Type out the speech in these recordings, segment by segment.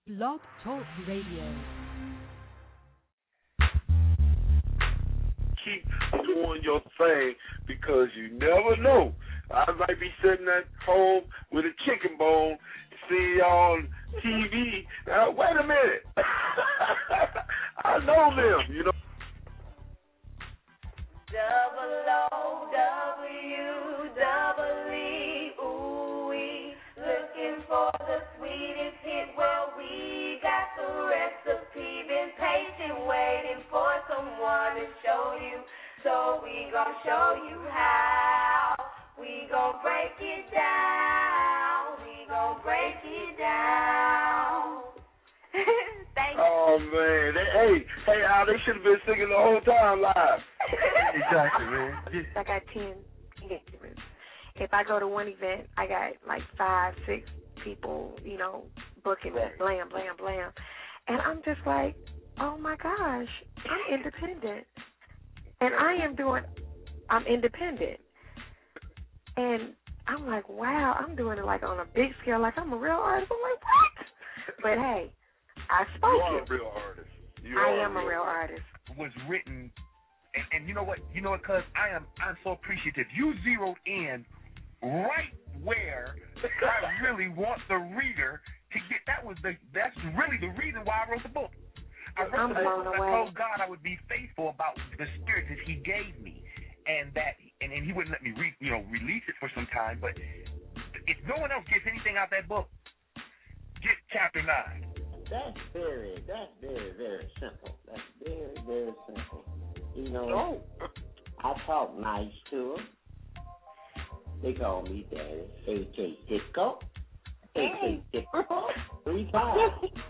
Blog Talk Radio. Keep doing your thing because you never know. I might be sitting at home with a chicken bone, see y'all on TV. Now, wait a minute. I know them, you know. WOWE, ooh-wee, looking for the sweetest hit. Well, we got the recipe, been patient, waiting for someone to show you. So we gon' show you how. We gon' break it down. We gon' break it down. Thank you. Oh, man. Hey, Al, they should have been singing the whole time live. Exactly, man. I got 10 engagements. If I go to one event, I got like 5, 6 people, booking me, blam, blam, blam. And I'm just like, oh, my gosh, I'm independent. And I'm independent. And I'm like, wow, I'm doing it like on a big scale, like I'm a real artist. I'm like, what? But, hey, I spoke You are it. a real artist. I am a real artist. Was written, and you know what, cuz I'm so appreciative. You zeroed in right where I really want the reader to get. That's really the reason why I wrote the book. I wrote the book because I told God I would be faithful about the spirit that He gave me, and He wouldn't let me release it for some time. But if no one else gets anything out of that book, get chapter 9. That's very, very simple. That's very, very simple. I talk nice to them. They call me Daddy, A.K. Disco, A.K. Disco, 3 times.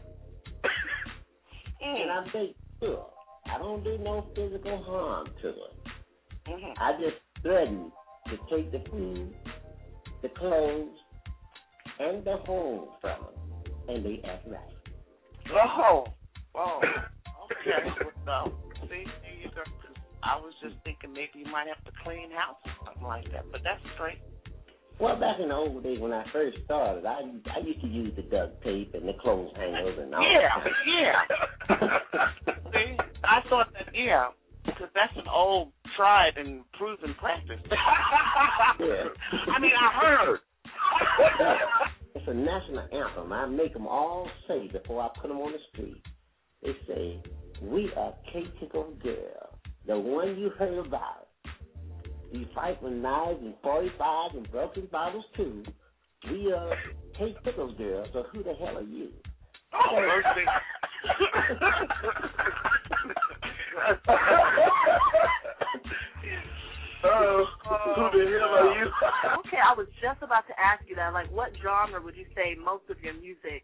And I make sure I don't do no physical harm to them. I just threaten to take the food, the clothes, and the home from them, and they act right. Oh, okay. Well, see, there you go. I was just thinking maybe you might have to clean house or something like that, but that's great. Well, back in the old days when I first started, I used to use the duct tape and the clothes hangers and all that. Yeah. See, I thought that, because that's an old, tried and proven practice. Yeah. I mean, I heard. It's a national anthem. I make them all say before I put them on the street. They say, "We are K-Tickle Girl, the one you heard about. You fight with knives and 45s and broken bottles too. We are K-Tickle Girl, so who the hell are you?" Oh, mercy. Who the hell are you? Okay, I was just about to ask you that. Like, what genre would you say most of your music,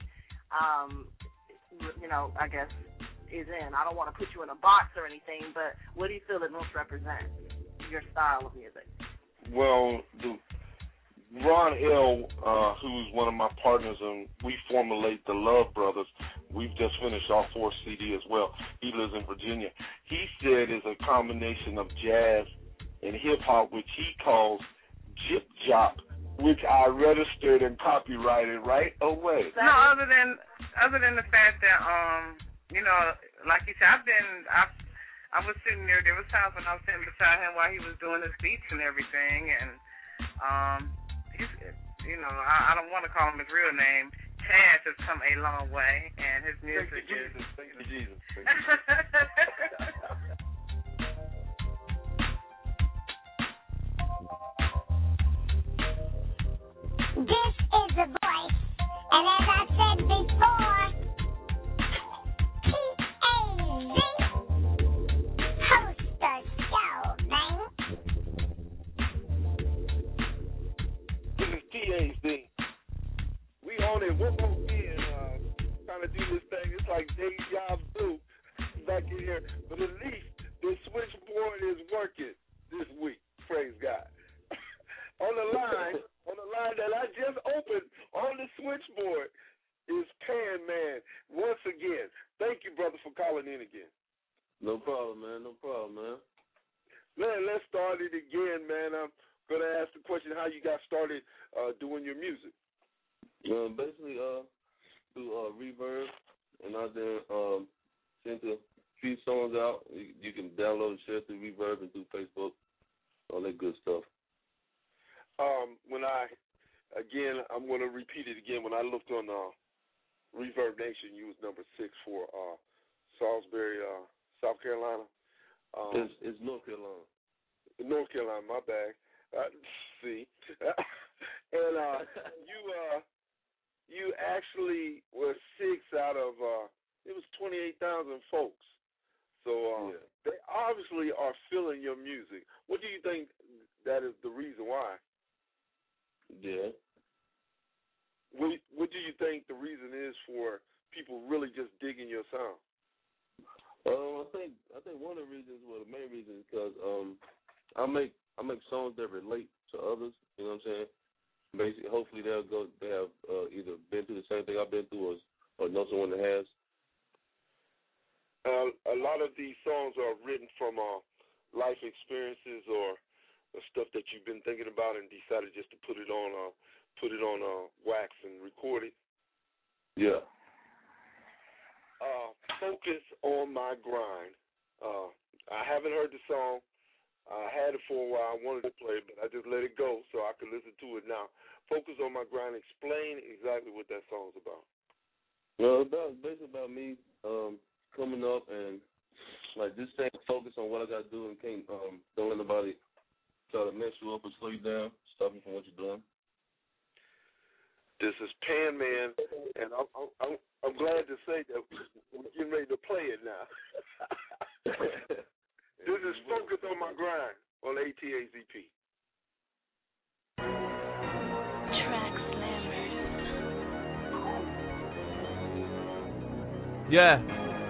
I guess, is in? I don't want to put you in a box or anything, but what do you feel it most represents, your style of music? Well, Ron L., who's one of my partners, and we formulate the Love Brothers. We've just finished our 4th CD as well. He lives in Virginia. He said it's a combination of jazz and hip-hop, which he calls Jip Jop, which I registered and copyrighted right away. No, other than the fact that, like you said, I was sitting there. There was times when I was sitting beside him while he was doing his beats and everything, and I don't want to call him his real name. Chaz has come a long way, and his music is. Thank you, Jesus. This is The Voice, and as I said before, T-A-Z, host the show, man. This is T-A-Z. We on it one more again, trying to do this thing. It's like deja vu back in here, but at least the switchboard is working this week. Praise God. On the line that I just opened on the switchboard is Pan Man once again. Thank you, brother, for calling in again. No problem, man. Man, let's start it again, man. I'm going to ask the question how you got started doing your music. Basically, through Reverb, and I then sent a few songs out. You can download and share through Reverb and through Facebook, all that good stuff. I'm going to repeat it again. When I looked on Reverb Nation, you was number 6 for Salisbury, South Carolina. It's North Carolina. North Carolina, my bad. See, and you actually were 6 out of it was 28,000 folks. So they obviously are feeling your music. What do you think that is the reason why? Yeah. What do you think the reason is for people really just digging your sound? I think one of the reasons, well, the main reason is because I make songs that relate to others. You know what I'm saying? Basically, hopefully they have either been through the same thing I've been through or know someone that has. A lot of these songs are written from life experiences or stuff that you've been thinking about and decided just to put it on wax and record it. Yeah. Focus on My Grind. I haven't heard the song. I had it for a while. I wanted to play it, but I just let it go so I could listen to it now. Focus on My Grind. Explain exactly what that song's about. Well, it's basically about me coming up and like just staying focused on what I got to do and can't don't let nobody try to mess you up or slow you down, stop you from what you're doing. This is Pan Man, and I'm glad to say that we're getting ready to play it now. This is Focus on My Grind on ATAZP. Track Slammers. Yeah.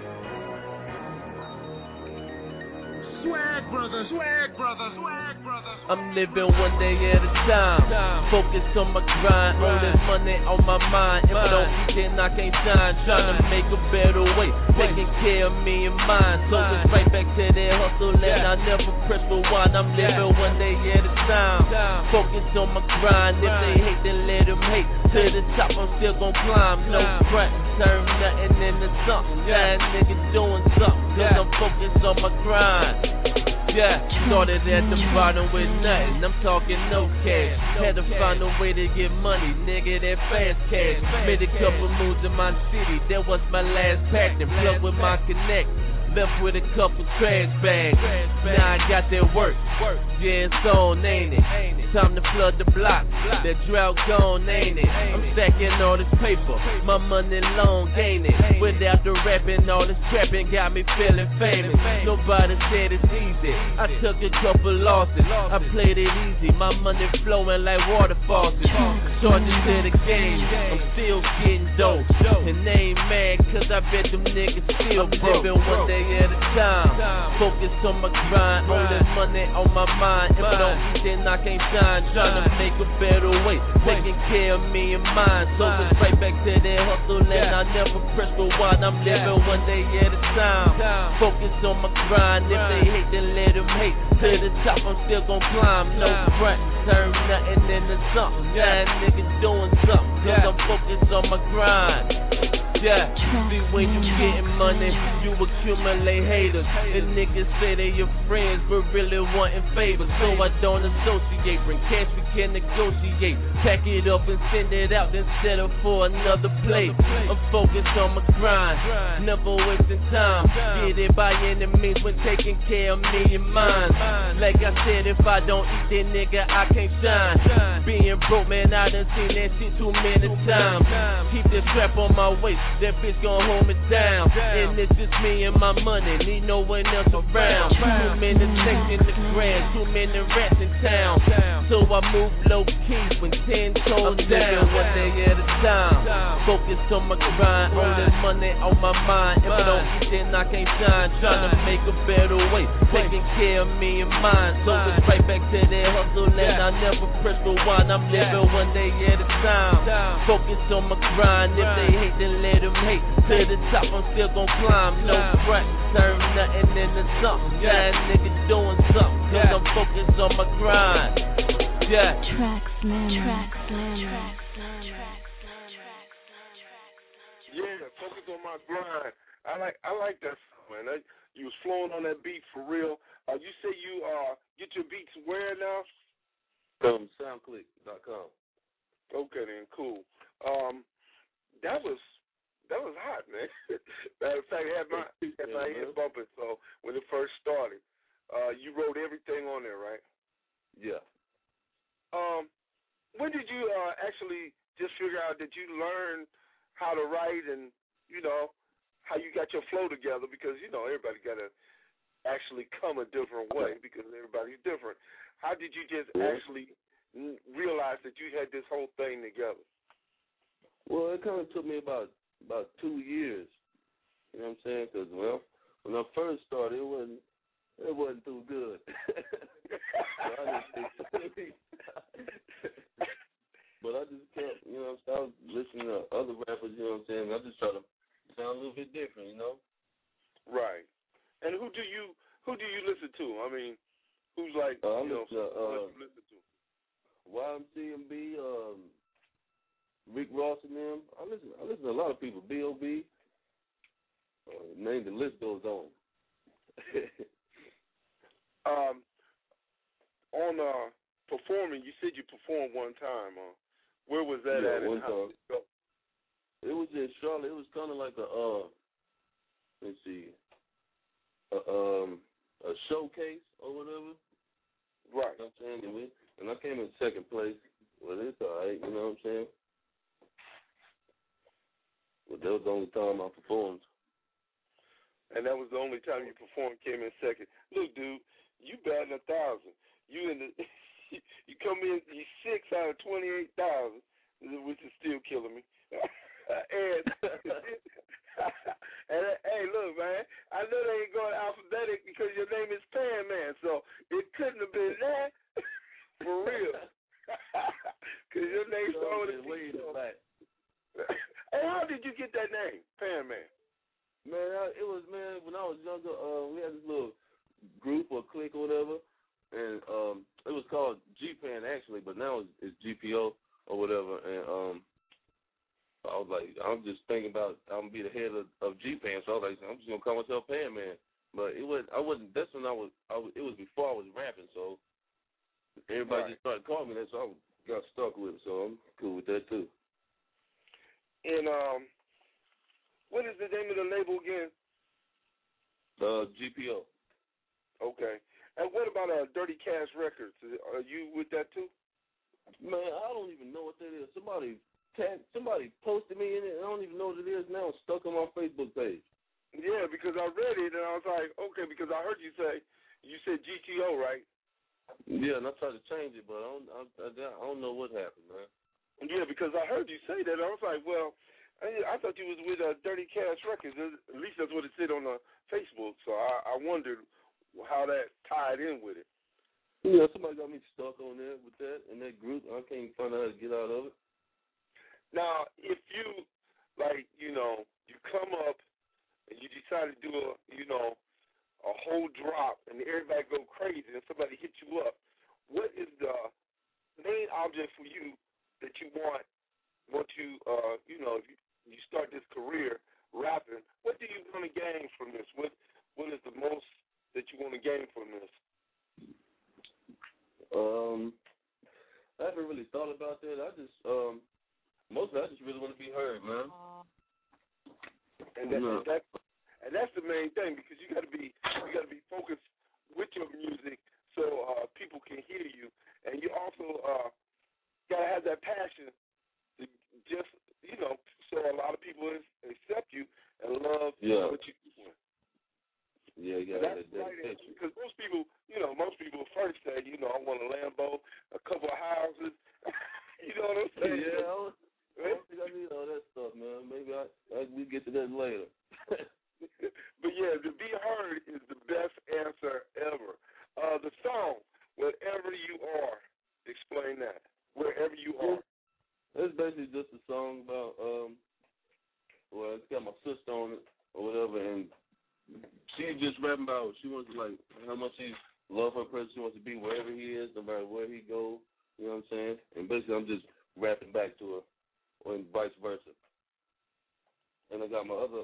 Swag brothers, swag brothers, swag brothers. I'm living one day at a time. Focus on my grind, only money on my mind. If I don't eat, then I can't shine. Trying to make a better way, taking care of me and mine. So it's right back to that hustle, and I never press rewind. I'm living one day at a time. Focus on my grind. If they hate, then let them hate. To the top, I'm still gon' climb. No front, turn nothing into something. Yeah, nigga doing something, cause I'm focused on my grind. Yeah, started at the bottom with nothing. I'm talking no cash. Had to find a way to get money, nigga, that fast cash. Made a couple moves in my city, that was my last pack. Then plugged with my connect. Left with a couple trash bags. Now I got that work. Yeah, it's on, ain't it? Time to flood the block. That drought gone, ain't it? I'm stacking all this paper. My money long, ain't it? Without the rapping, all this trapping got me feeling famous. Nobody said it's easy. I took a couple losses. I played it easy. My money flowing like water faucets. Charges to the game. I'm still getting dope. And they ain't mad cause I bet them niggas still broke. Living one day at a time. Focus on my grind. Only money on my mind. If I don't eat, then I can't shine. Trying to make a better way, taking care of me and mine. So it's right back to that hustle, and I never press rewind. I'm living one day at a time. Focus on my grind. If they hate, then let them hate. To the top, I'm still gon' climb. No front, turn nothing into something. Yeah, nigga doing something, cause I'm focused on my grind. Yeah, see when you getting money, you accumulate haters. And niggas say they your friends, but really wanting favors. So I don't associate, bring cash we can negotiate. Pack it up and send it out, then settle for another plate. I'm focused on my grind, never wasting time. Get it by any means when taking care of me and mine. Like I said, if I don't eat, then nigga I can't shine. Being broke, man, I done seen that shit too many times. Keep the strap on my waist, that bitch gon' hold me down. And it's just me and my money, need no one else around. Too many checks in the grass, too many rats in town. So I move low key when 10 toes down. One day at a time, focus on my grind, only money on my mind. If I don't eat, then I can't shine. Trying to make a better way, taking care of me and mine. So it's right back to that hustle, and I never press rewind. I'm living one day at a time. Focus on my grind. If they hate, then let them hate. To the top, I'm still gon' climb. No front, turn nothing into something. Yeah, nigga doing something, cause I'm focused on my grind. Yeah. Track Slammer. Track Slammer. Track Slammer. Track Slammer. My Grind. I like that song, man. You was flowing on that beat for real. You say you get your beats where now? From SoundClick.com. Okay then, cool. That was hot, man. Matter of fact, it had my head bumping. So when it first started, you wrote everything on there, right? Yeah. When did you actually just figure out that you learned how to write and, you know, how you got your flow together? Because, you know, everybody got to actually come a different way because everybody's different. How did you just actually realize that you had this whole thing together? Well, it kind of took me about 2 years. You know what I'm saying? Because, well, when I first started, it wasn't too good. But I just kept, you know, I was listening to other rappers, you know what I'm saying? I just try to sound a little bit different, you know? Right. And who do you listen to? I mean, who's like, I you listen to YMCMB, Rick Ross and them. I listen to a lot of people. B.O.B. Name the list goes on. On performing, you said you performed one time. Where was that at? One time. It was in Charlotte. It was kind of like let's see, a showcase or whatever. Right. You know what I'm saying? And I came in second place. Well, it's all right. You know what I'm saying? But that was the only time I performed. And that was the only time you performed, came in second. Look, dude, you batting 1,000. You come in, you 6 out of 28,000, which is still killing me. and hey, look, man, I know they ain't going alphabetic because your name is Pan Man, so it couldn't have been that for real. Because your name started with a P. Hey, how did you get that name, Pan Man? Man, when I was younger, we had this little group or clique or whatever, and it was called G-Pan actually, but now it's GPO or whatever, and I was like, I'm just thinking about I'm gonna be the head of G-Pan, so I was like, I'm just gonna call myself Pan Man. But it wasn't. That's when it was before I was rapping, so everybody just started calling me that, so I got stuck with it. So I'm cool with that too. And what is the name of the label again? GPO. Okay. And what about Dirty Cash Records? Are you with that too? Man, I don't even know what that is. Somebody posted me in it, and I don't even know what it is now. It's stuck on my Facebook page. Yeah, because I read it, and I was like, okay, because I heard you said GTO, right? Yeah, and I tried to change it, but I don't know what happened, man. Yeah, because I heard you say that. I was like, well, I thought you was with Dirty Cash Records. At least that's what it said on Facebook. So I wondered how that tied in with it. Yeah, somebody got me stuck on there with that in that group. I can't find out how to get out of it. Now, if you, you come up and you decide to do a whole drop and everybody go crazy and somebody hit you up, what is the main object for you that you want to, if you start this career rapping, what do you want to gain from this? What is the most that you want to gain from this? I haven't really thought about that. I just really want to be heard, man. And that's the main thing, because you got to be focused with your music so people can hear you, and you also got to have that passion to just so a lot of people accept you and love what you're doing. Yeah, that's right. Because most people first say, I want a Lambo, a couple of houses. You know what I'm saying? Yeah, I don't think I need all that stuff, man. Maybe we get to that later. But yeah, to be heard is the best answer ever. The song, Wherever You Are, explain that. Wherever You Are. It's basically just a song about, it's got my sister on it or whatever, and she's just rapping about she wants to, how much she loves her person. She wants to be wherever he is, no matter where he goes. You know what I'm saying? And basically I'm just rapping back to her, and vice versa. and I got my other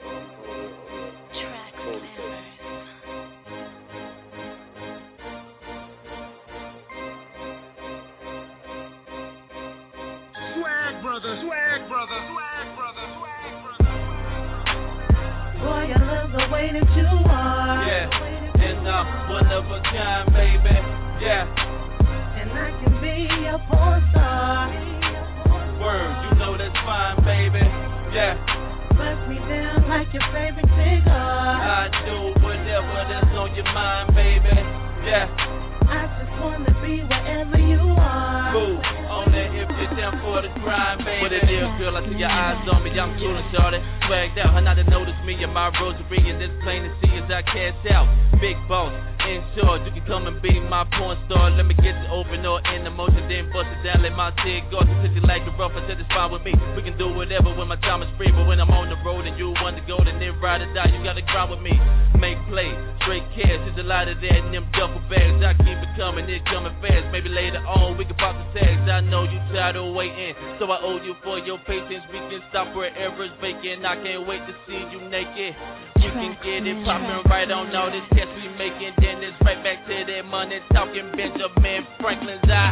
Swag brother, swag brother, swag brother, swag brother. Boy, I love the way that you are. Yeah, and I'm one of a kind, baby. Yeah, and I can be a porn star. Word, you know that's fine, baby. Yeah. Bust me down like your favorite cigar. I do whatever that's on your mind, baby. Yeah. I just wanna be wherever you are. Cool. Only if you're down for the grind, baby. What it is, girl, I see your eyes on me. I'm cool and shorty. Swagged out, her not to notice me and my rosary. And it's plain to see as I cash out. Big boss, in short, you can come and be my porn star. Let me get you open or in the motion, then bust it down. Let my cigar sit you like a rough. I said it's fine with me. We can do whatever when my time is free. But when I'm on the road and you want to go, then ride or die. You gotta grind with me. Make play, straight cash. There's a lot of that in them duffel bags. I keep it coming, it coming fast. Maybe later on we can pop the tags. I know you tired of waiting, so I owe you for your patience. We can stop wherever it's vacant. I can't wait to see you naked. You can get it poppin' right on all this cash we making. Then it's right back to that money talking Benjamin Franklin's eye.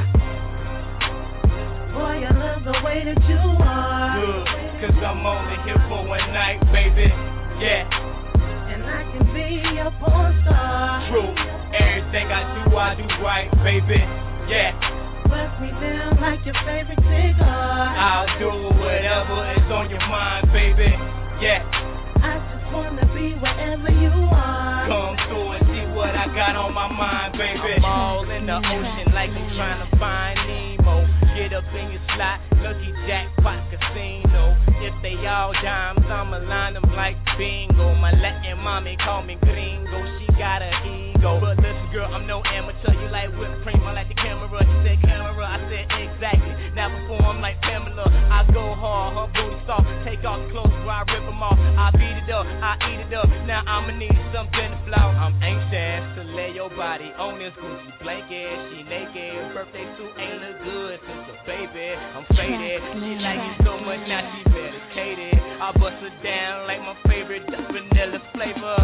Boy, I love the way that you are. Good, cause I'm only here for one night, baby. Yeah. And I can be a porn star. True, everything I do right, baby. Yeah. Bust me down like your favorite cigar. I'll do whatever is on your mind, baby. Yeah. I just wanna be wherever you are. Come through and see what I got on my mind, baby. I'm all in the ocean like I'm trying to find Nemo. Get up in your slot, lucky jackpot casino. If they all dimes, I'ma line them like bingo. My Latin mommy call me gringo, she got an ego. But listen, girl, I'm no amateur. You like whipped cream, I like the camera. She said camera, I said exactly. Now perform like Pamela. I go hard, her booty soft. Take off the clothes where I rip them off. I beat it up, I eat it up. Now I'ma need something to flout. I'm anxious to lay your body on this Gucci blanket. She naked, birthday suit ain't look good since a baby. I'm faded, she like you so much now she medicated. I bust her down like my favorite vanilla flavor.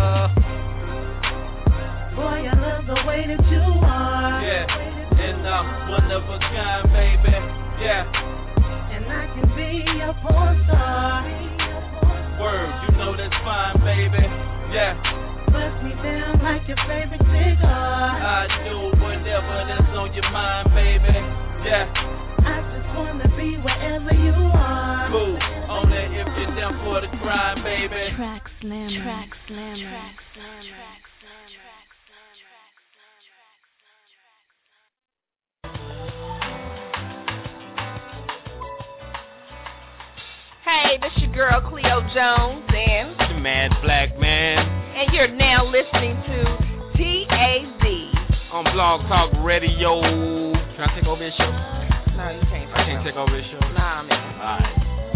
Boy, I love the way that you are. Yeah, and I'm one of a kind, baby. Yeah. And I can be a porn star. Word, you know that's fine, baby. Yeah. Bust me down like your favorite cigar. I do whatever that's on your mind, baby. Yeah. I just wanna be wherever you are. Cool, only if you're down for the grind, baby. Track Slammer. Track Slammer. Track Slammer. Hey, this your girl Cleo Jones and the Mad Black Man. And you're now listening to TAZ on Blog Talk Radio. Can I take over this show? No, you can't. I can't take over this show? Nah, man. Alright.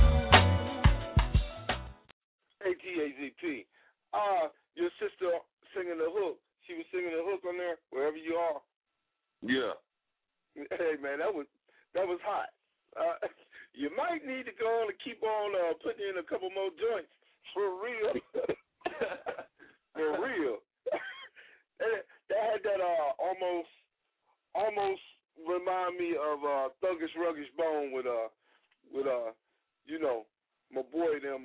Hey, TAZP. Your sister singing the hook. She was singing the hook on there, wherever you are. Yeah. Hey, man, that was hot. You might need to go on and keep on putting in a couple more joints. For real. For real. That had that almost remind me of Thuggish Ruggish Bone with you know, my boy them.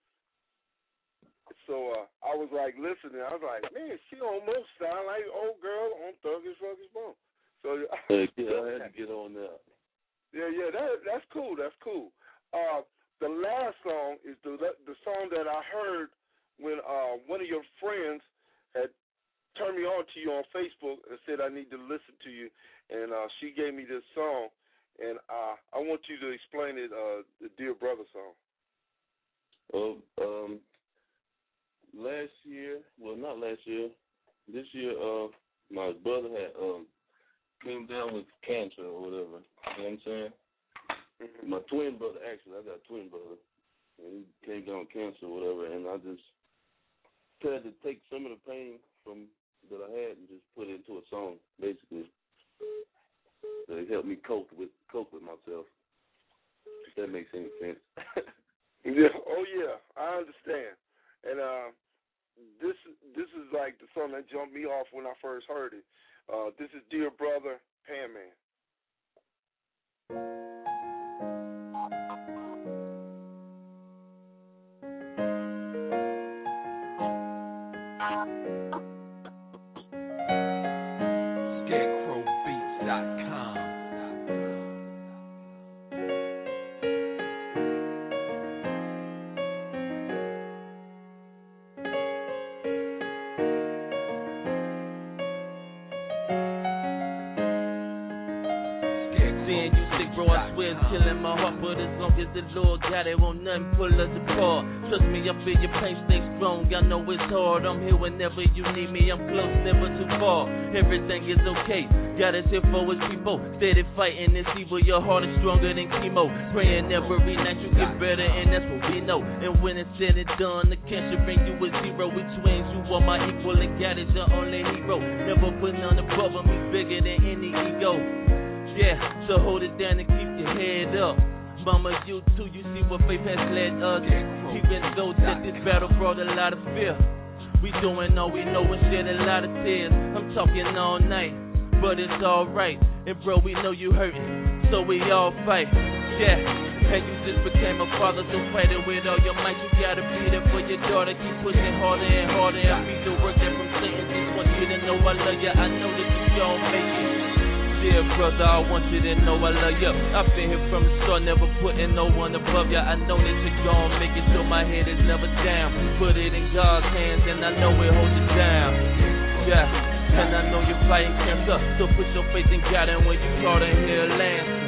So I was like listening. I was like, man, she almost sound like old girl on Thuggish Ruggish Bone. So yeah, I had to get on that. Yeah, that's cool. That's cool. The last song is the song that I heard when one of your friends had turned me on to you on Facebook and said I need to listen to you, and she gave me this song, and I want you to explain it, the Dear Brother song. Last year, well, not last year, this year, my brother had came down with cancer or whatever. You know what I'm saying? Mm-hmm. My twin brother, actually, I got a twin brother, and he came down with cancer or whatever, and I just tried to take some of the pain from that I had and just put it into a song, basically. So it helped me cope with myself. If that makes any sense. Yeah. Oh yeah, I I understand. And this is like the song that jumped me off when I first heard it. This is Dear Brother, Pan Man. ScarecrowBeats.com. Seeing you sick, bro, I swear it's killing my heart. But as long as the Lord got it, won't nothing pull us apart. Trust me, I feel your pain, stay strong. I know it's hard. I'm here whenever you need me. I'm close, never too far. Everything is okay. Got us here for his people. Steady fighting this evil. Your heart is stronger than chemo. Praying every night you get better, and that's what we know. And when it's said and done, the cancer bring you a zero. We twins, you are my equal, and God is your only hero. Never put none above him. He's bigger than any ego. Yeah, so hold it down and keep your head up. Mama, you too, you see what faith has led us. Even though that this battle brought a lot of fear, we doing all we know and shed a lot of tears. I'm talking all night, but it's alright. And bro, we know you hurting, so we all fight. Yeah, and you just became a father, so fight it with all your might. You gotta be there for your daughter, keep pushing harder and harder. I beat the work that from Satan. Just want you to know I love you, I know that you gon' make it. Dear brother, I want you to know I love you. I've been here from the start, never putting no one above you. I know that you're gon' make it, so my head is never down. Put it in God's hands, and I know it holds it down. Yeah, and I know you're fighting cancer, so put your faith in God, and when you call to hear an answer.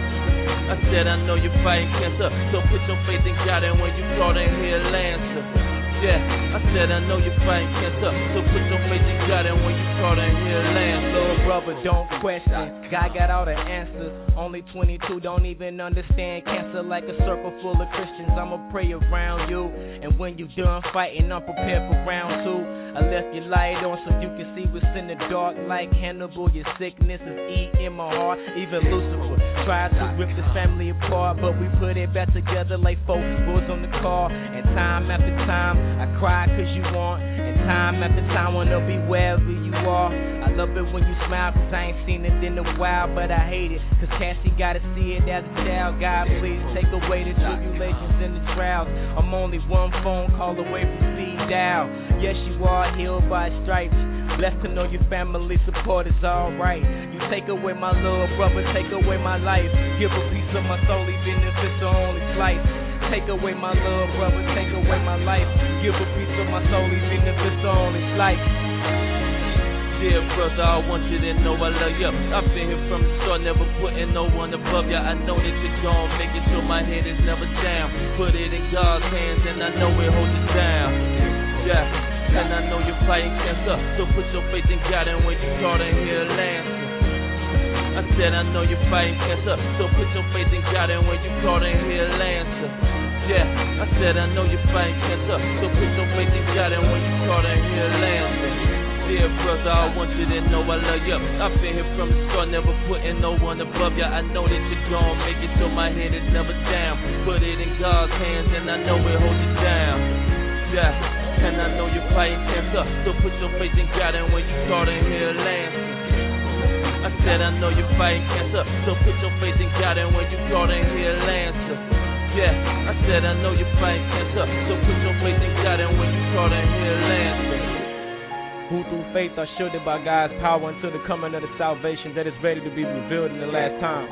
I said I know you're fighting cancer, so put your faith in God, and when you call to hear an answer. Yeah, I said I know you're fighting cancer, so put your faith in God, and when you call to hear an answer. Little brother, don't question, God got all the answers. Only 22 don't even understand cancer. Like a circle full of Christians, I'ma pray around you. And when you done fighting, I'm prepared for round 2. I left your light on so you can see what's in the dark. Like Hannibal, your sickness is eating my heart. Even Lucifer tried to rip this family apart, but we put it back together like 4 wheels on the car. And time after time, I cry cause you want. And time after time, wanna be wherever you are. I love it when you smile cause I ain't seen it in a while, but I hate it cause Cassie gotta see it as a child. God, please take away the tribulations and the trials. I'm only one phone call away from speed dial. Yes, you are healed by stripes. Blessed to know your family support is alright. You take away my little brother, take away my life. Give a piece of my soul even if it's the only slice. Take away my little brother, take away my life. Give a piece of my soul even if it's the only slice. Dear brother, I want you to know I love you. I've been here from the start, never putting no one above you. I know that you're gon' make it, so my head is never down. Put it in God's hands, and I know it holds it down. Yeah, and I know you're fighting cancer, so put your faith in God, and when you call to hear an answer. I said I know you're fighting cancer, so put your faith in God, and when you call to hear an answer. Yeah, I said I know you're fighting cancer, so put your faith in God, and when you call to hear an answer. Dear brother, I want you to know I love you. I've been here from the start, never putting no one above you. I know that you're gon' make it, so my head is never down. Put it in God's hands, and I know it holds it down. Yeah, and I know you're fighting cancer, so put your faith in God, and when you call to hear an answer. I said I know you're fighting cancer, so put your faith in God, and when you call to hear an answer. Yeah, I said I know you're fighting cancer, so put your faith in God, and when you call to hear an answer. Who through faith are shielded by God's power until the coming of the salvation that is ready to be revealed in the last time.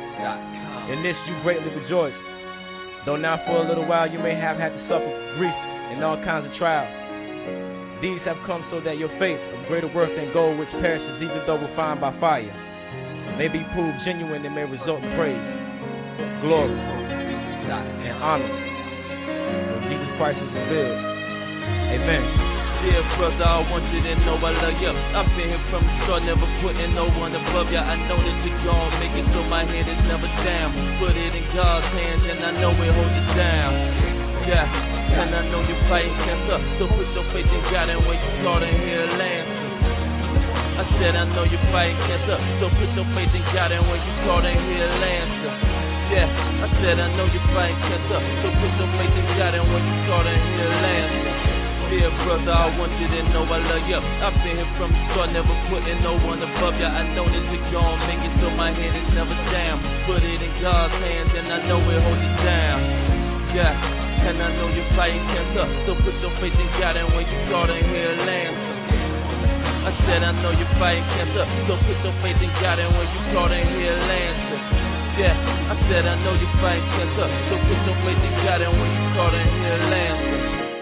In this you greatly rejoice, though now for a little while you may have had to suffer grief and all kinds of trials. These have come so that your faith, of greater worth than gold which perishes even though refined by fire, may be proved genuine and may result in praise, glory, and honor when Jesus Christ is revealed. Amen. Dear brother, I want you to know I love you. I've been here from the start, never putting no one above you. I know that you're gon' make it, so my head is never down. Put it in God's hands, and I know it holds it down. Yeah, and I know you're fighting cancer, so put your faith in God, and when you call to hear an answer. I said I know you're fighting cancer, so put your faith in God, and when you call to hear an answer. Yeah, I said I know you're fighting cancer, so put your faith in God, and when you call and hear the answer. Dear brother, I want you to know I love you. I've been here from the start, never putting no one above you. I know that you're gonna make it, so my head is never down. Put it in God's hands, and I know it holds you down. Yeah, and I know you're fighting cancer, so put your faith in God, and when you call and hear the answer. I said I know you're fighting cancer, so put your faith in God, and when you call and hear the answer. Yeah, I said I know you're fighting cancer, so put your faith in God, and when you call and hear the answer.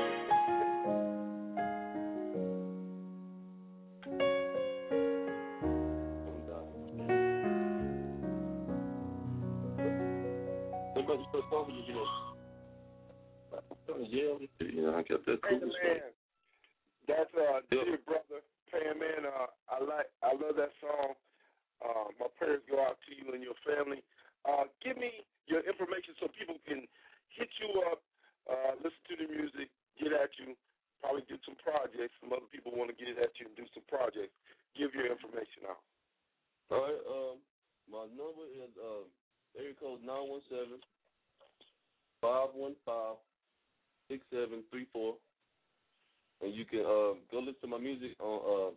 Yeah, I got that cool stuff. That's dear brother, Pan Man. I love that song. My prayers go out to you and your family. Give me your information so people can hit you up, listen to the music, get at you, probably do some projects. Some other people want to get at you and do some projects. Give your information out. All right. My number is area code 917-515-6734. And you can go listen to my music on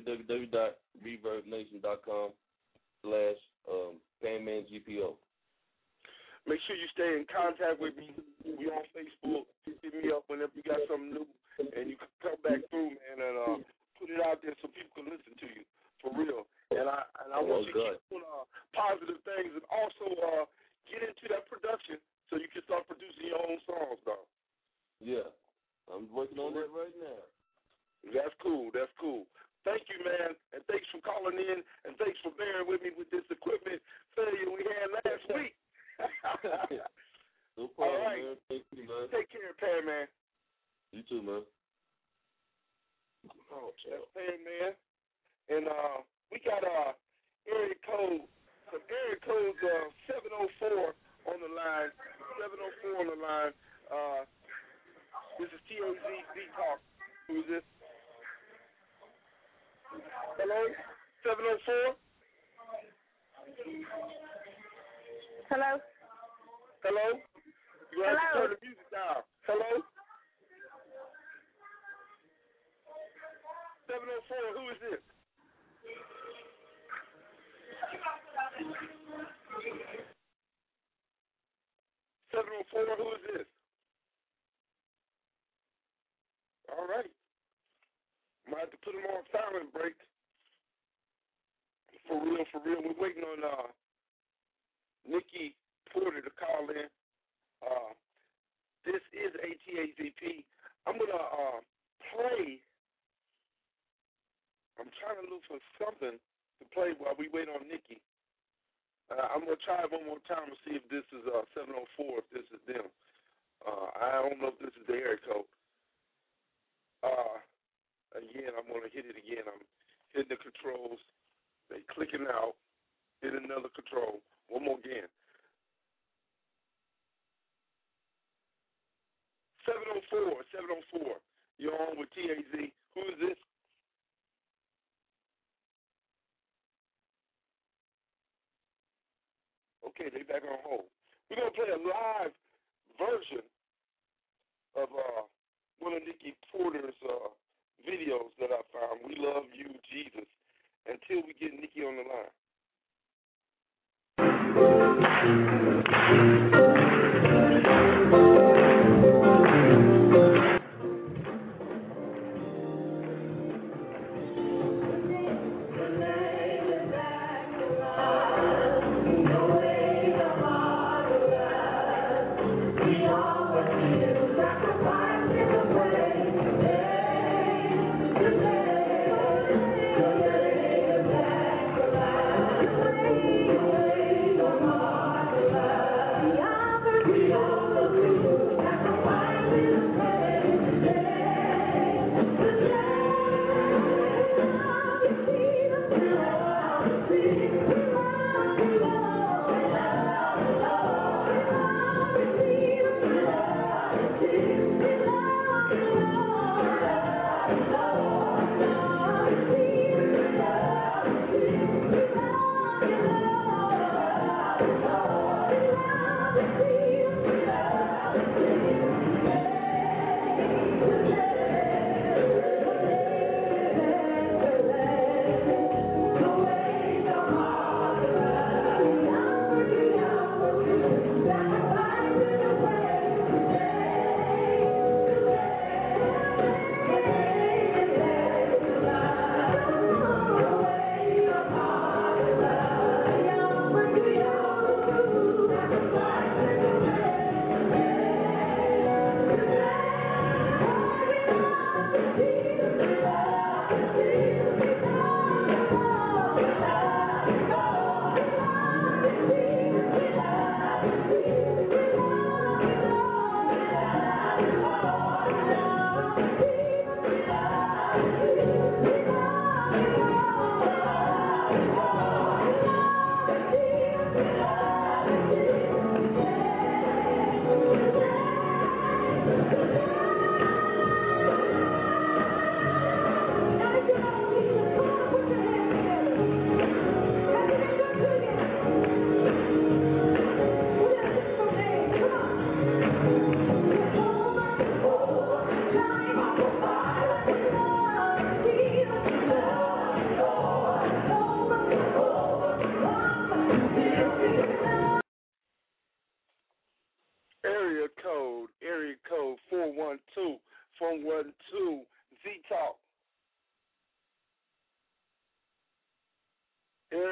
www.reverbnation.com/PanmanGPO. Make sure you stay in contact with me. We on Facebook. Hit me up whenever you got something new, and you can come back through, man, and put it out there so people can listen to you for real. And I want you to keep doing positive things, and also get into that production so you can start producing your own songs, dog. Yeah. I'm working on that right now. That's cool. That's cool. Thank you, man, and thanks for calling in, and thanks for bearing with me with this equipment failure we had last week. No problem, all right. man. Thank you, man. Take care, Pan Man. You too, man. Oh, that's Pan Man. And we got area code 704 on the line. 704 on the line. This is TAZ Talk. Who is this? Hello? 704? Hello? Hello? You have to turn the music down. Hello? 704, who is this? Who is this? All right. Might have to put him on silent break. For real. We're waiting on Nikki Porter to call in. This is ATAZP. I'm going to play. I'm trying to look for something to play while we wait on Nikki. I'm going to try it one more time to see if this is 704, if this is them. I don't know if this is the area code. Again, I'm going to hit it again. I'm hitting the controls. They clicking out. Hit another control. One more again. 704. You're on with TAZ. Who is this? Okay, they back on hold. We're going to play a live version of one of Nikki Porter's videos that I found. We Love You, Jesus. Until we get Nikki on the line.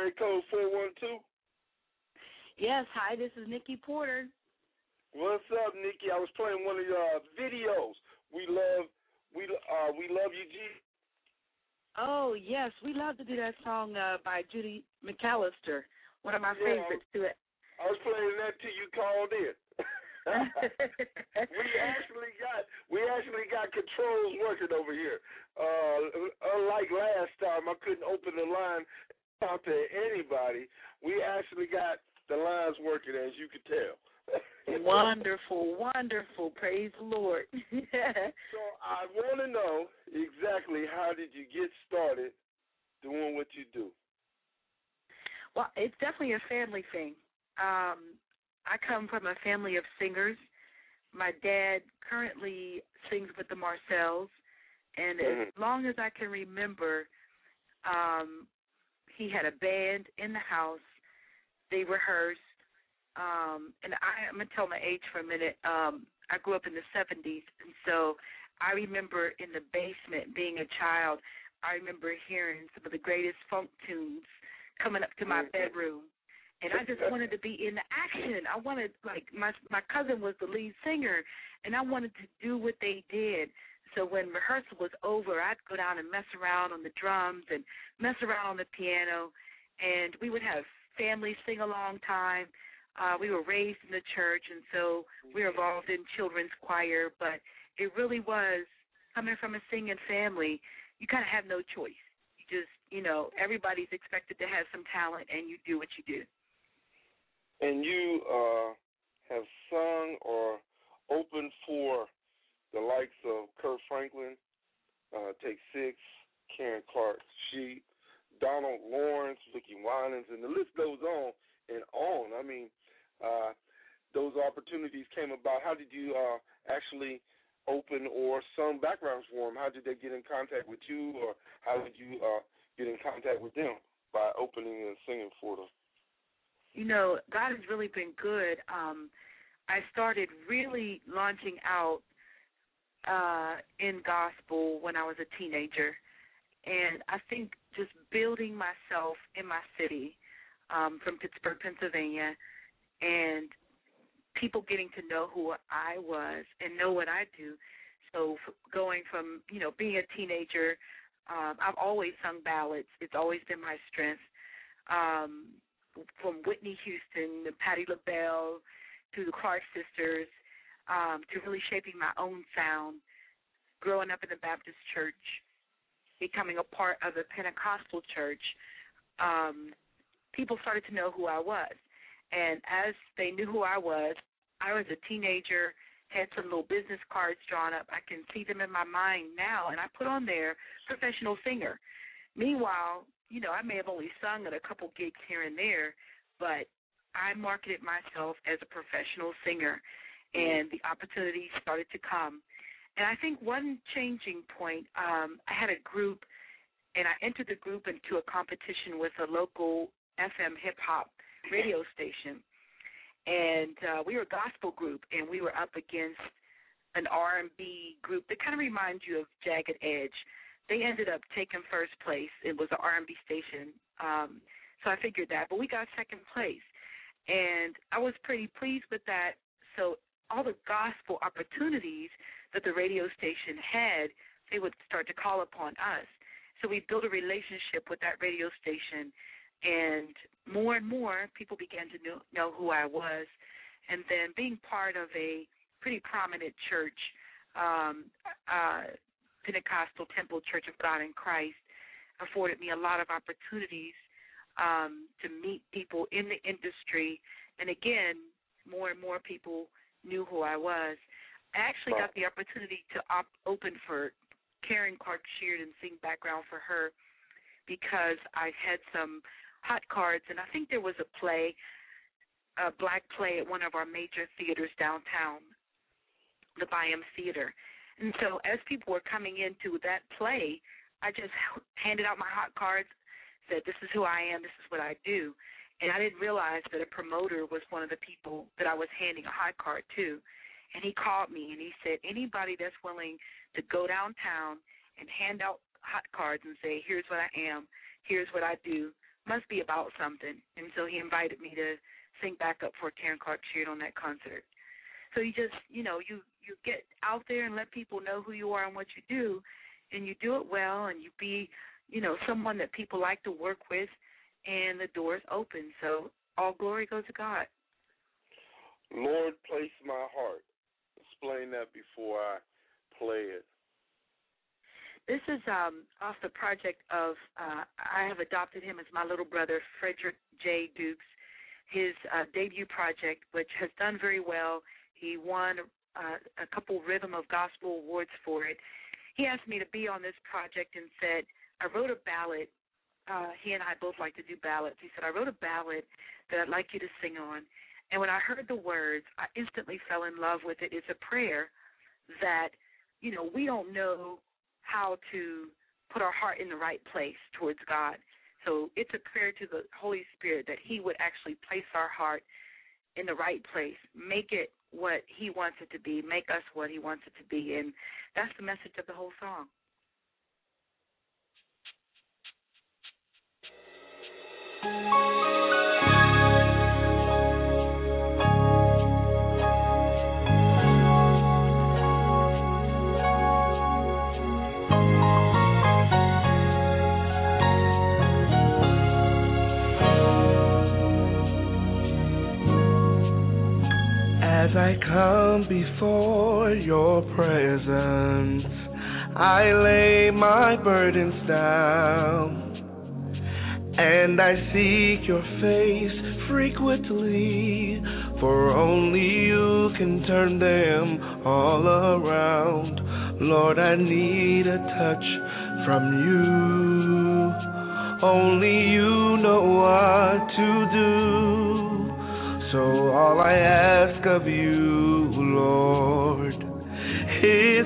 area code 412. Yes, hi, this is Nikki Porter. What's up, Nikki? I was playing one of your videos. We love you, G. Oh, yes, we love to do that song by Judy McAllister, one of my favorites to it. I was playing that till you called in. we actually got controls working over here. Unlike last time, I couldn't open the line and talk to anybody. We actually got the lines working, as you could tell. Wonderful, wonderful. Praise the Lord. So I want to know exactly how did you get started doing what you do? Well, it's definitely a family thing. I come from a family of singers. My dad currently sings with the Marcells, and as long as I can remember, he had a band in the house. They rehearsed. And I'm going to tell my age for a minute. I grew up in the 70s, and so I remember in the basement being a child, I remember hearing some of the greatest funk tunes coming up to my bedroom. And I just wanted to be in the action. I wanted, like, my cousin was the lead singer, and I wanted to do what they did. So when rehearsal was over, I'd go down and mess around on the drums and mess around on the piano, and we would have family sing-along time. We were raised in the church, and so we were involved in children's choir, but it really was, coming from a singing family, you kind of have no choice. You just, everybody's expected to have some talent, and you do what you do. And you have sung or opened for the likes of Kirk Franklin, Take Six, Karen Clark Sheep, Donald Lawrence, Vicky Winans, and the list goes on and on. I mean, those opportunities came about. How did you actually open or sung backgrounds for them? How did they get in contact with you, or how did you get in contact with them by opening and singing for them? God has really been good. I started really launching out in gospel when I was a teenager, and I think just building myself in my city, from Pittsburgh, Pennsylvania, and people getting to know who I was and know what I do. So going from, being a teenager, I've always sung ballads. It's always been my strength. From Whitney Houston to Patti LaBelle to the Clark Sisters, to really shaping my own sound, growing up in the Baptist church, becoming a part of the Pentecostal church, people started to know who I was. And as they knew who I was a teenager, had some little business cards drawn up. I can see them in my mind now, and I put on there professional singer. Meanwhile, I may have only sung at a couple gigs here and there, but I marketed myself as a professional singer, and the opportunities started to come. And I think one changing point, I had a group, and I entered the group into a competition with a local FM hip-hop radio station. And we were a gospel group, and we were up against an R&B group that kind of reminds you of Jagged Edge. They ended up taking first place. It was an R&B station, so I figured that. But we got second place, and I was pretty pleased with that. So all the gospel opportunities that the radio station had, they would start to call upon us. So we built a relationship with that radio station, and more people began to know who I was. And then being part of a pretty prominent church, Pentecostal Temple Church of God in Christ, afforded me a lot of opportunities to meet people in the industry. And again, more and more people knew who I was. I actually got the opportunity to open for Karen Clark Sheard and sing background for her because I had some hot cards, and I think there was a black play at one of our major theaters downtown, the Byam Theater. And so as people were coming into that play, I just handed out my hot cards, said, this is who I am, this is what I do. And I didn't realize that a promoter was one of the people that I was handing a hot card to. And he called me and he said, anybody that's willing to go downtown and hand out hot cards and say, here's what I am, here's what I do, must be about something. And so he invited me to sing backup for Karen Clark Sheard on that concert. So you just, you get out there and let people know who you are and what you do, and you do it well, and you be, someone that people like to work with, and the doors open. So all glory goes to God. Lord, place my heart. Explain that before I play it. This is off the project of, I have adopted him as my little brother, Frederick J. Dukes, his debut project, which has done very well. He won a couple Rhythm of Gospel awards for it. He asked me to be on this project and said, I wrote a ballad. He and I both like to do ballads. He said, I wrote a ballad that I'd like you to sing on. And when I heard the words, I instantly fell in love with it. It's a prayer that, we don't know how to put our heart in the right place towards God. So it's a prayer to the Holy Spirit that he would actually place our heart in the right place, make it what he wants it to be, make us what he wants it to be. And that's the message of the whole song. As I come before your presence, I lay my burdens down, and I seek your face frequently, for only you can turn them all around. Lord, I need a touch from you. Only you know what to do. So all I ask of you, Lord, is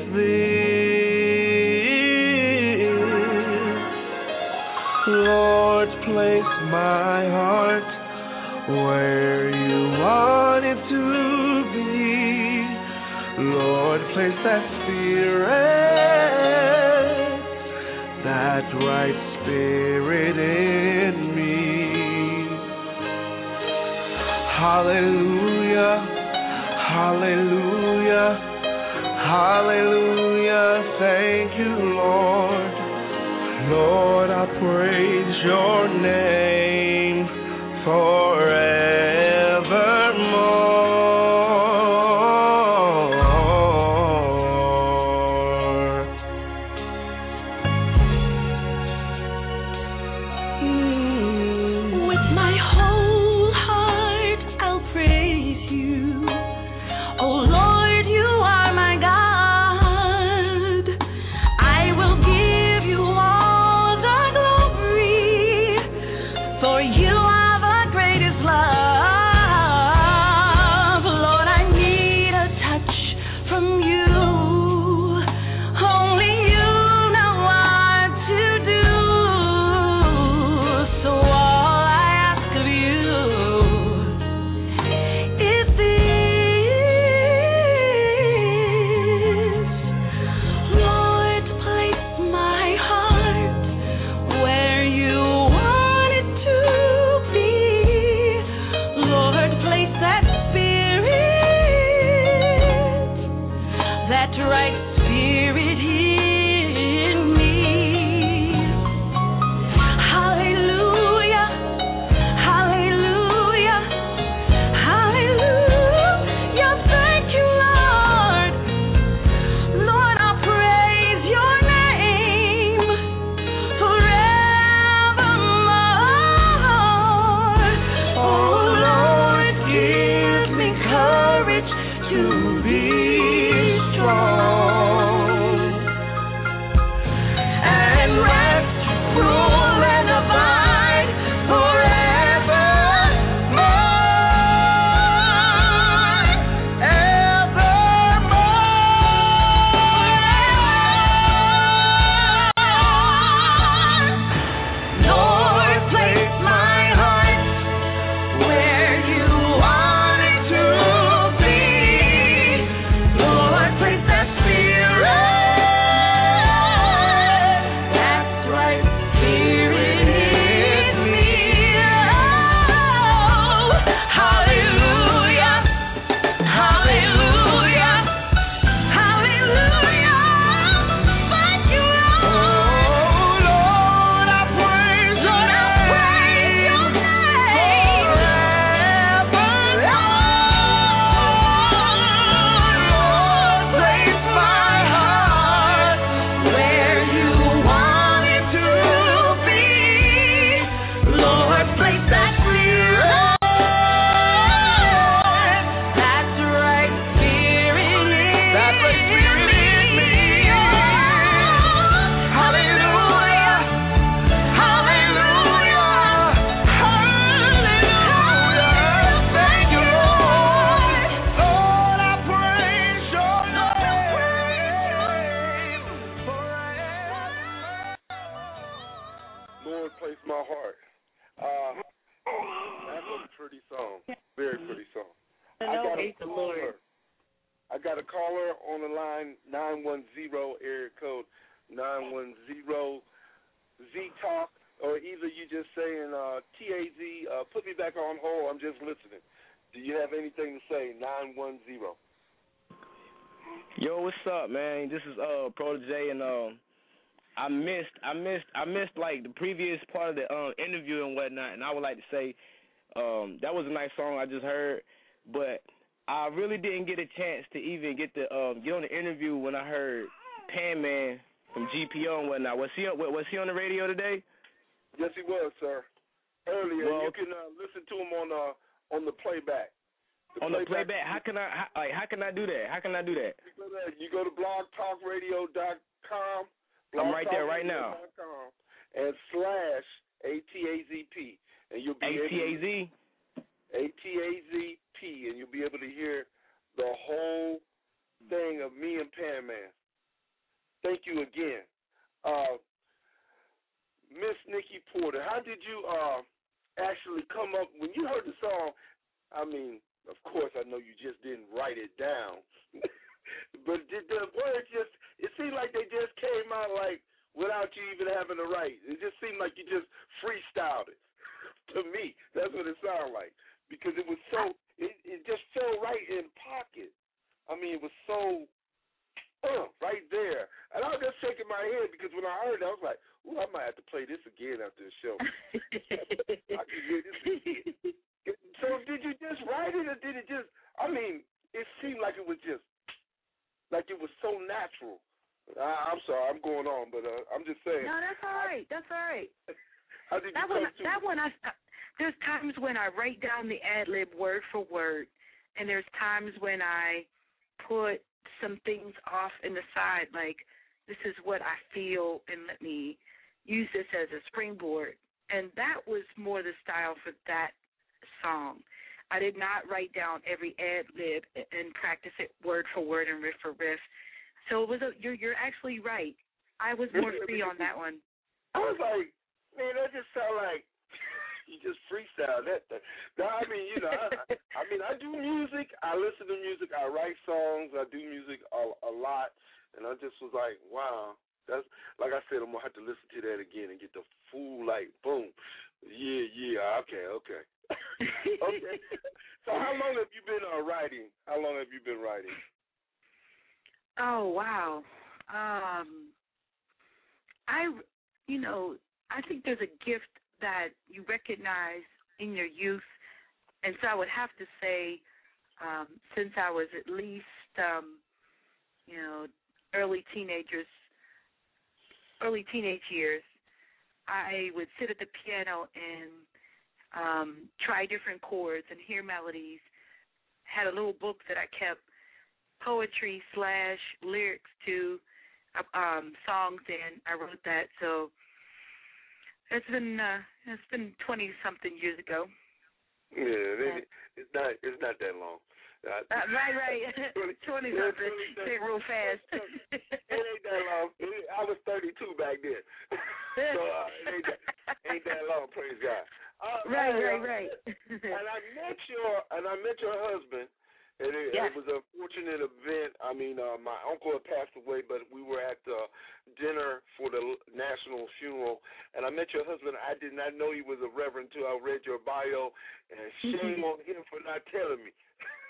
this. Lord, place my heart where you want it to be. Lord, place that spirit, that right spirit in me. Hallelujah, hallelujah, hallelujah, thank you, Lord. Lord, I praise your name forevermore. With my whole heart, I'll praise you. Oh Lord, you are my God. I will give you all the glory, for you are the greatest love. Lord, I need a touch from you. Only you know what to do. So all I ask of you is this. Lord, place my heart where you want it to be. Lord, place that spirit, that right spirit in me. Hallelujah, hallelujah, hallelujah. Thank you, Lord. Lord, I'll praise your name forevermore. Oh Lord, give me courage to be strong. caller on the line, 910, area code 910 Z-Talk, or either you just saying TAZ, put me back on hold, I'm just listening. Do you have anything to say? 910. Yo, what's up, man? This is Protege, and I missed like the previous part of the interview and whatnot, and I would like to say that was a nice song I just heard, but I really didn't get a chance to even get on the interview when I heard Pan Man from GPO and whatnot. Was he on the radio today? Yes, he was, sir. Earlier, well, you can listen to him on the playback. The playback. How can I do that? How can I do that? You go to blogtalkradio.com. I'm right there right now. And /ATAZP, and you'll be ATAZP, and you'll be able to hear the whole thing of me and Pan Man. Thank you again, Miss Nikki Porter. How did you actually come up when you heard the song? I mean, of course, I know you just didn't write it down, but did the words just? It seemed like they just came out like without you even having to write. It just seemed like you just freestyled it. To me, that's what it sounded like, because it was so. It just fell right in pocket. I mean, it was so right there, and I was just shaking my head because when I heard it, I was like, "Ooh, I might have to play this again after the show." I can hear this again. So did you just write it, or did it just? I mean, it seemed like it was just, like it was so natural. I'm sorry, I'm going on, but I'm just saying. No, that's all right. That's all right. How did that one, there's times when I write down the ad lib word for word, and there's times when I put some things off in the side, like this is what I feel, and let me use this as a springboard. And that was more the style for that song. I did not write down every ad lib and practice it word for word and riff for riff. So it was you're actually right. I was more free on that one. I was like, man, that just sound like you just freestyle that thing. No, I mean, you know, I do music. I listen to music. I write songs. I do music a lot. And I just was like, wow. That's, like I said, I'm going to have to listen to that again and get the full, like, boom. Yeah, okay. Okay. So how long have you been writing? How long have you been writing? Oh, wow. I think there's a gift that you recognize in your youth. And so I would have to say, since I was at least, early teenage years, I would sit at the piano and try different chords and hear melodies. Had a little book that I kept poetry / lyrics to songs in. I wrote that. So it's been 20-something years ago. Yeah, it's not that long. Right. 20-something. Say it real fast. It ain't that long. I was 32 back then, so it ain't that long. Praise God. Right. And I met your husband. And it was a fortunate event. I mean, my uncle had passed away, but we were at dinner for the national funeral, and I met your husband. I did not know he was a reverend until I read your bio, and shame on him for not telling me.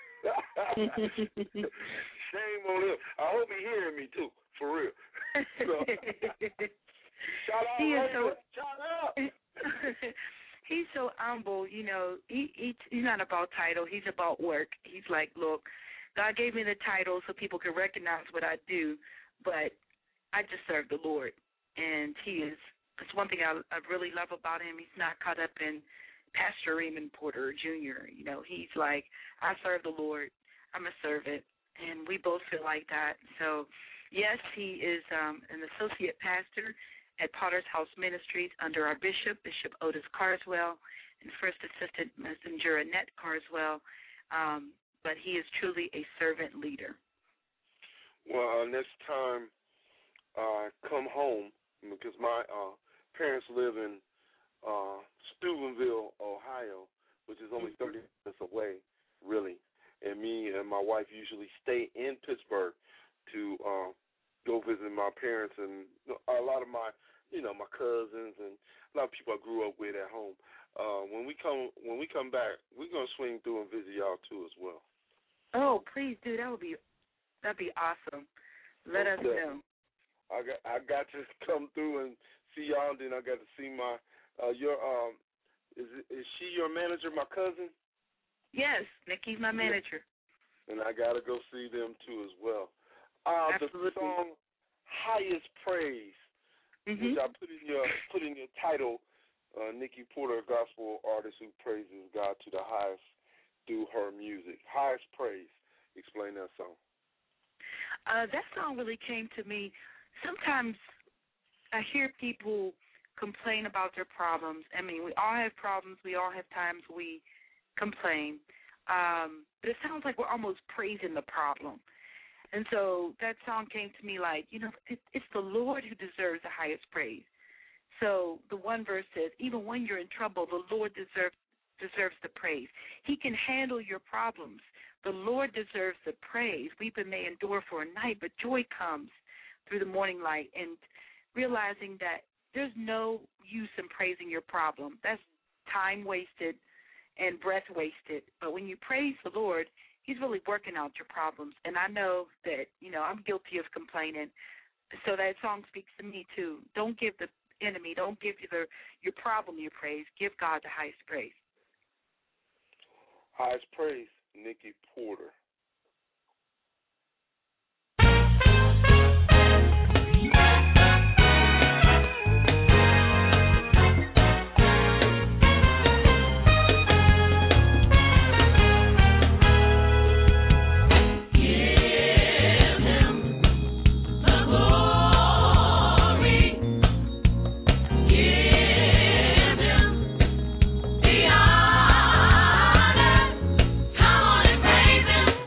Shame on him. I hope he's hearing me, too, for real. So, shout out. He's so humble, he's not about title. He's about work. He's like, look, God gave me the title so people can recognize what I do, but I just serve the Lord. And it's one thing I really love about him. He's not caught up in Pastor Raymond Porter Jr. He's like, I serve the Lord. I'm a servant. And we both feel like that. So, yes, he is an associate pastor at Potter's House Ministries under our Bishop Otis Carswell, and First Assistant Messenger Annette Carswell, but he is truly a servant leader. Well, next time I come home, because my parents live in Steubenville, Ohio, which is only 30 minutes away, really. and me and my wife usually stay in Pittsburgh to go visit my parents and a lot of my, my cousins and a lot of people I grew up with at home. When we come back, we're gonna swing through and visit y'all too as well. Oh, please do. That'd be awesome. Let us know. I got to come through and see y'all, and then I got to see my is she your manager, my cousin? Yes, Nikki's my manager. And I got to go see them too as well. Absolutely. The song "Highest Praise," which I put in your title, Nikki Porter, a gospel artist who praises God to the highest through her music. Highest Praise. Explain that song. That song really came to me. Sometimes I hear people complain about their problems. I mean, we all have problems. We all have times we complain. But it sounds like we're almost praising the problem. And so that song came to me like, it's the Lord who deserves the highest praise. So the one verse says, even when you're in trouble, the Lord deserves the praise. He can handle your problems. The Lord deserves the praise. Weeping may endure for a night, but joy comes through the morning light. And realizing that there's no use in praising your problem. That's time wasted and breath wasted. But when you praise the Lord, He's really working out your problems. And I know that, I'm guilty of complaining. So that song speaks to me, too. Don't give the enemy, don't give your problem your praise. Give God the highest praise. Highest praise, Nikki Porter. Come on and praise Him.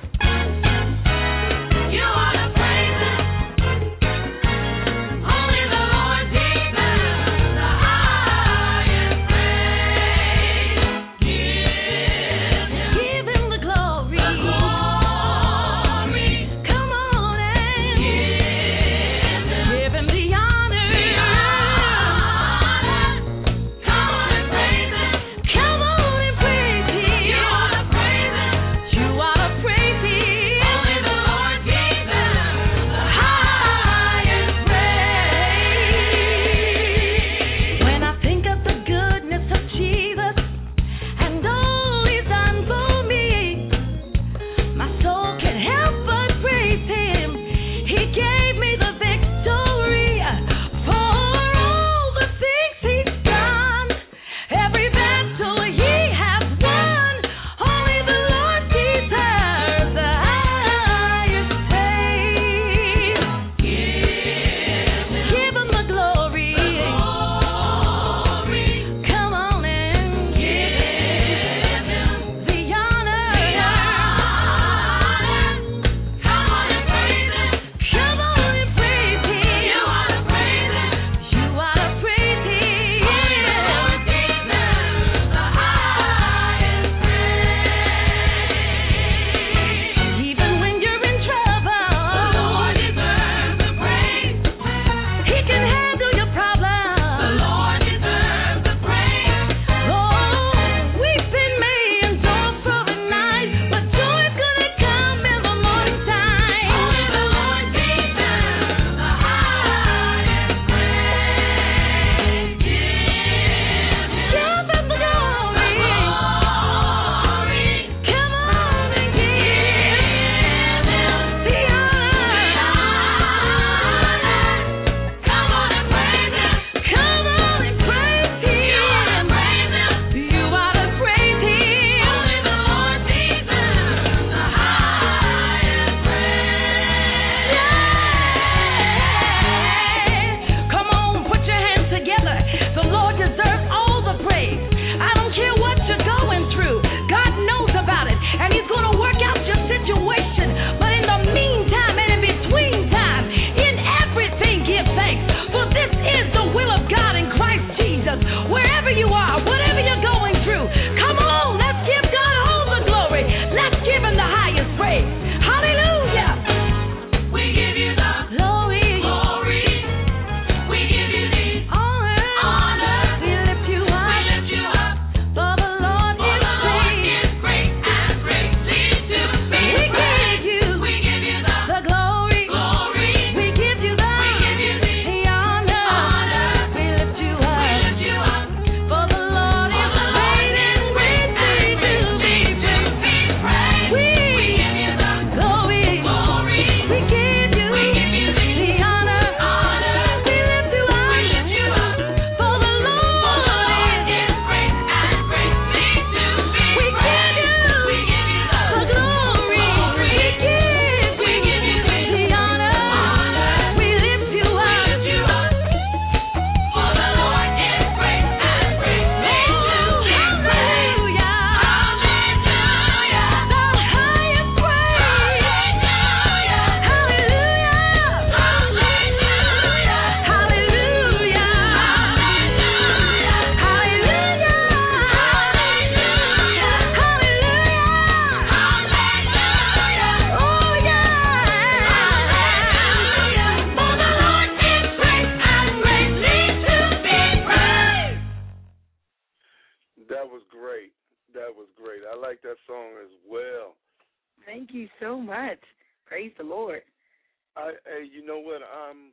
so much. Praise the Lord. Hey, you know what?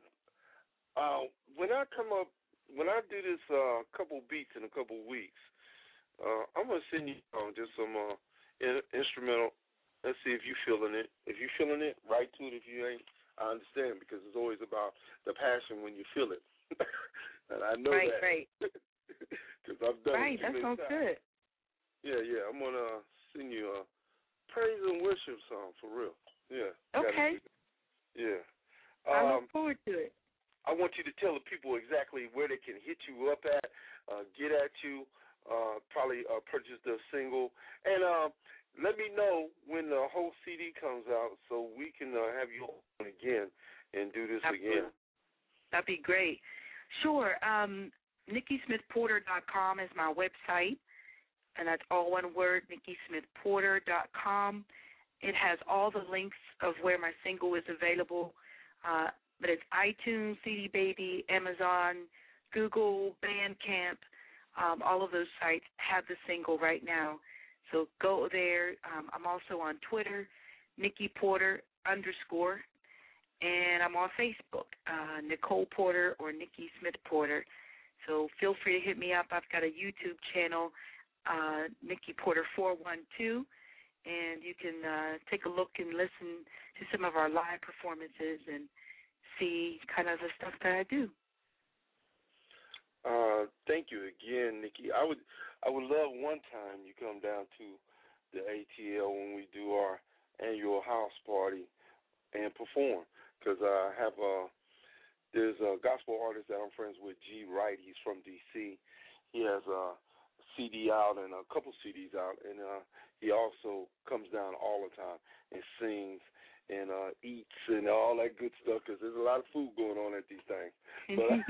When I do this couple beats in a couple weeks, I'm gonna send you just some instrumental. Let's see if you feeling it. If you feeling it, write to it. If you ain't, I understand, because it's always about the passion when you feel it. And I know that. Right. Because I've done it. Right, that sounds good. Yeah. I'm gonna send you a praise and worship song for real. Yeah. Okay. Yeah. I look forward to it. I want you to tell the people exactly where they can hit you up at, get at you, probably purchase the single, and let me know when the whole CD comes out so we can have you on again and do this again. That'd be great. Sure. NikkiSmithPorter.com is my website, and that's all one word, NikkiSmithPorter.com. It has all the links of where my single is available, but it's iTunes, CD Baby, Amazon, Google, Bandcamp. All of those sites have the single right now. So go there. I'm also on Twitter, Nikki Porter _, and I'm on Facebook, Nicole Porter or Nikki Smith Porter. So feel free to hit me up. I've got a YouTube channel, Nikki Porter 412, and you can take a look and listen to some of our live performances and see kind of the stuff that I do. Thank you again, Nikki. I would love one time you come down to the ATL when we do our annual house party and perform, because I have there's a gospel artist that I'm friends with, G. Wright. He's from D.C. He has a CD out and a couple CDs out, and he also comes down all the time and sings and eats and all that good stuff, because there's a lot of food going on at these things. But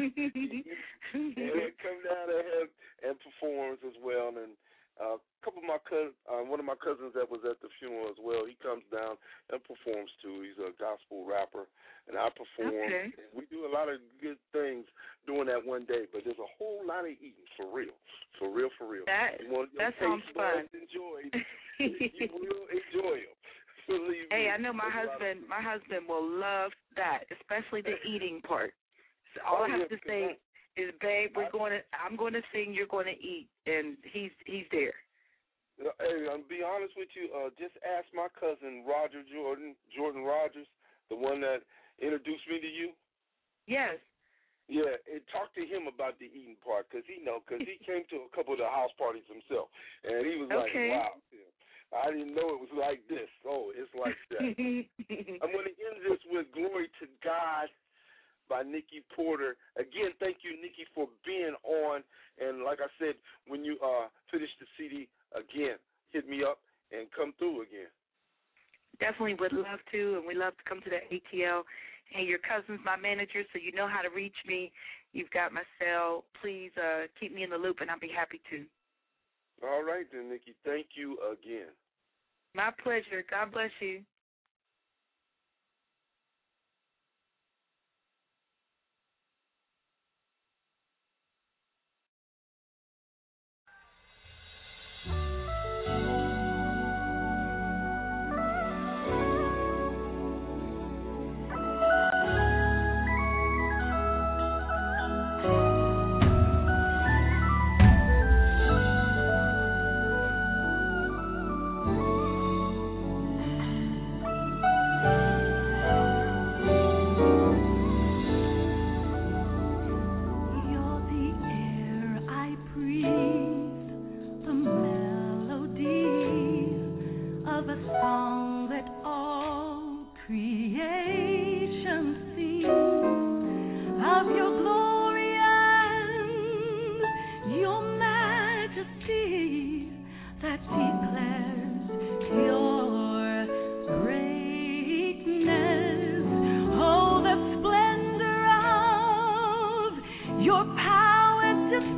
and he comes down and performs as well. And a couple of my one of my cousins that was at the funeral as well, he comes down and performs too. He's a gospel rapper, and I perform. Okay. And we do a lot of good things during that one day, but there's a whole lot of eating, for real. That sounds fun. You will enjoy them. Hey, I know my husband will love that, especially the eating part. So all I have to say is, babe, I'm going to sing, you're going to eat, and he's there. Hey, I'll be honest with you. Just ask my cousin Jordan Rogers, the one that introduced me to you. Yes. Yeah, and talk to him about the eating part, because he came to a couple of the house parties himself, and he was like, wow. Yeah. I didn't know it was like this. Oh, it's like that. I'm going to end this with Glory to God by Nikki Porter. Again, thank you, Nikki, for being on. And like I said, when you finish the CD, again, hit me up and come through again. Definitely would love to, and we love to come to the ATL. And your cousin's my manager, so you know how to reach me. You've got my cell. Please keep me in the loop, and I'll be happy to. All right, then, Nikki. Thank you again. My pleasure. God bless you.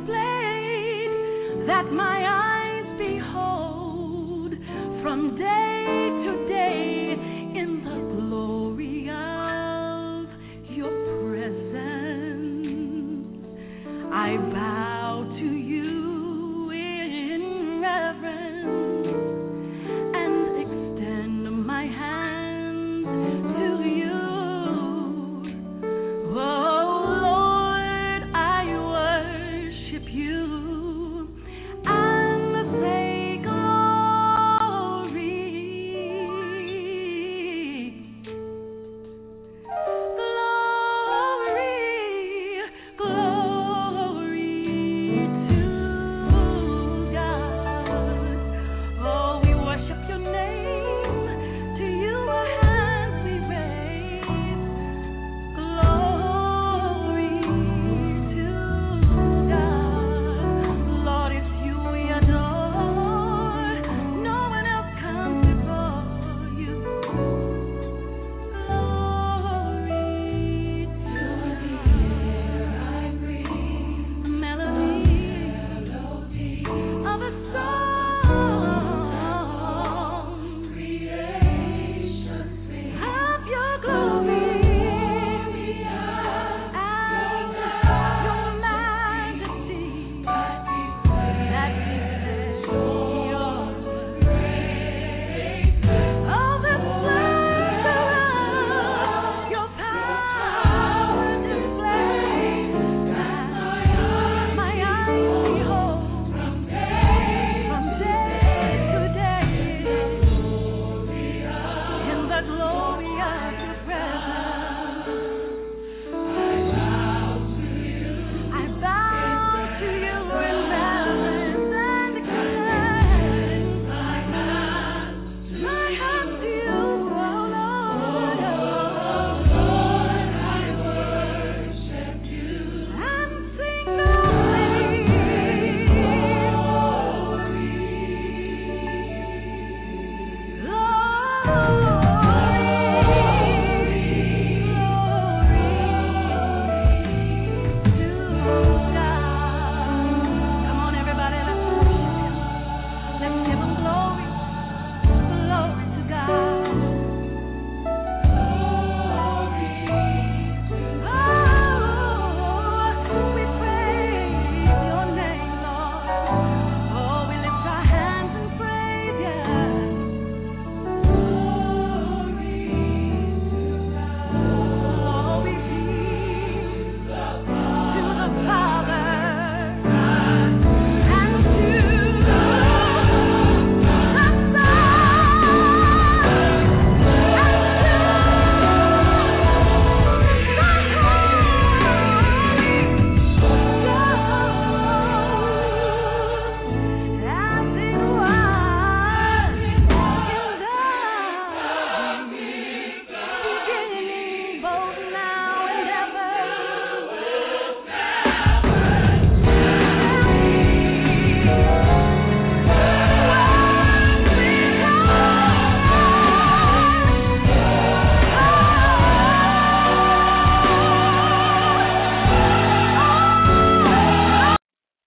That my eyes behold from day